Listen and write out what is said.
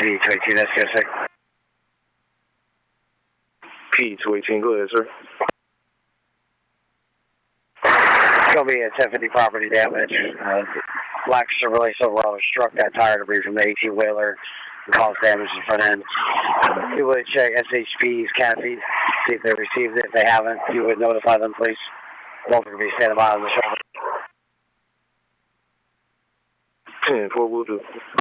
P218, that's good, sir. P218, go ahead, sir. It's going to be a 1050 property damage. Black Chevrolet Silverado struck that tire debris from the 18-wheeler and caused damage to the front end. You would check SHP's cat feed, see if they received it. If they haven't, you would notify them, please. Both are going to be standing by on the shoulder. 10-4, will do.